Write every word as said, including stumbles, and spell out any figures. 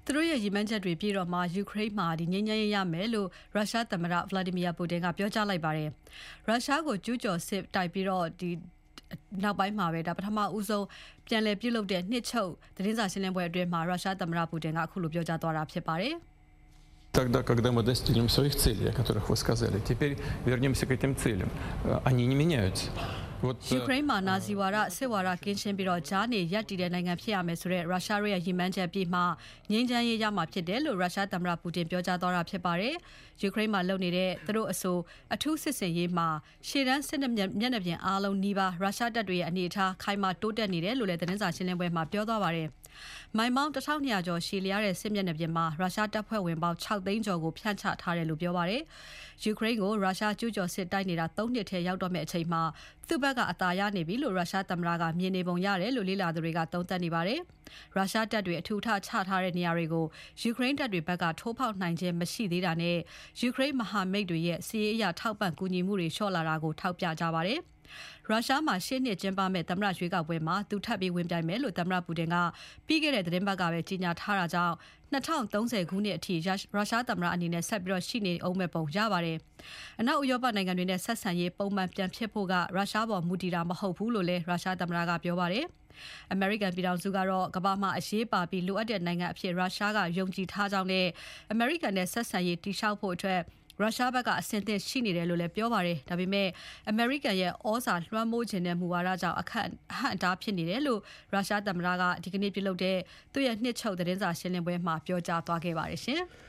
သူတို့ရဲ့ရည်မှန်းချက်တွေပြည့်တော့မှယူကရိန်းမှာဒီငြိမ်းချမ်းရေးရမယ်လို့ရုရှားသမ္မတ Vladimir Putin ကပြောကြားလိုက်ပါတယ်။ရုရှားကိုကျူးကျော်စစ်တိုက်ပြီးတော့ဒီနောက်ပိုင်းမှာပဲဒါပထမဦးဆုံးပြန်လည်ပြုလုပ်တဲ့နှစ်ချုပ်သတင်းစာရှင်းလင်းပွဲအတွင်းမှာရုရှားသမ္မတပူတင်ကအခုလိုပြောကြားသွားတာဖြစ်ပါတယ်။ Тогда, когда мы достигнем своих целей, о которых вы сказали, теперь вернемся к этим целям. Они не меняются. ယူကရိန်းမှာနာဇီဝါဒစစ်ဝါဒကင်းရှင်းပြီးတော့ဂျားနေရပ်တည်တဲ့နိုင်ငံဖြစ်ရမယ်ဆိုတဲ့ရုရှားရဲ့ရည်မှန်းချက်ပြီးမှငြိမ်းချမ်းရေးရမှာဖြစ်တယ်လို့ရုရှားသမ္မတပူတင်ပြောကြားသွားတာဖြစ်ပါတယ်။ယူကရိန်းမှာလုပ်နေတဲ့သူတို့အဆိုအထူးစစ်စင်ရေးမှာရှေ့တန်းစစ်မျက်နှာပြင်အားလုံးနှီးပါရုရှားတပ်တွေရဲ့အနေအထားခိုင်မာတိုးတက်နေတယ်လို့လည်းသတင်းစာရှင်းလင်းပွဲမှာပြောသွားပါတယ်။မိုင်မောင်းတစ်ထောင်နှစ်ရာကျော်ရှည်လျားတဲ့စစ်မျက်နှာပြင်မှာရုရှားတပ်ဖွဲ့ဝင်ပေါင်း၆သိန်းကျော်ကိုဖြန့်ချထားတယ်လို့ပြောပါတယ်။ယူကရိန်းကိုရုရှားကျူးကျော်စစ်တိုက်နေတာ၃နှစ်ထဲရောက်တော့မယ့်အချိန်မှာသူ့ဘက်ကအသာရနေပြီလို့ရုရှားသမ္မတကမြင်နေပုံရတယ်လို့လေ့လာသူတွေကသုံးသပ်နေပါတယ်။ရုရှားတပ်တွေအထူထချထားတဲ့နေရာတွေကိုယူကရိန်းတပ်တွေဘက်ကထိုးဖောက်နိုင်ခြင်းမရှိသေးတာနဲ့ယူကရိန်းမဟာမိတ်တွေရဲ့စီးရေးအရထောက်ပံ့ကူညီမှုတွေလျှော့လာတာကိုထောက်ပြကြပါတယ်။ရုရှားမှာရှေ့နှစ်ကျင်းပမဲ့သမ္မတရွေးကောက်ပွဲမှာသူထပ်ပြီးဝင်ပြိုင်မယ်လို့သမ္မတပူတင်ကပြီးခဲ့တဲ့သတင်းပတ်ကပဲကြေညာထားတာကြောင့်၂၀၃၀ခုနှစ်အထိရုရှားသမ္မတအနေနဲ့ဆက်ပြီးတော့ရှိနေအောင်မဲ့ပုံရပါတယ်။အနောက်ဥရောပနိုင်ငံတွေနဲ့ဆက်ဆံရေးပုံမှန်ပြန်ဖြစ်ဖို့ကရုရှားပေါ်မူတည်တာမဟုတ်ဘူးလို့လည်းရုရှားသမ္မတကပြောပါတယ်။ အမေရိကန်ပြည်ထောင်စုကတော့ကမ္ဘာမှာအရေးပါပြီးလိုအပ်တဲ့နိုင်ငံအဖြစ်ရုရှားကယုံကြည်ထားကြောင်းနဲ့အမေရိကန်နဲ့ဆက်ဆံရေးတည်ဆောက်ဖို့အတွက်ရုရှားဘက်ကအဆင်သင့်ရှိနေတယ်လို့လည်းပြောပါတယ်။ဒါပေမဲ့အမေရိကန်ရဲ့ဩဇာလွှမ်းမိုးခြင်းတဲ့မူဝါဒကြောင့်အခက်အဟန့်အတားဖြစ်နေတယ်လို့ရုရှားသမ္မတကဒီကနေ့ပြုလုပ်တဲ့သူ့ရဲ့နှစ်ချုပ်သတင်းစာရှင်းလင်းပွဲမှာပြောကြားသွားခဲ့ပါတယ်ရှင်။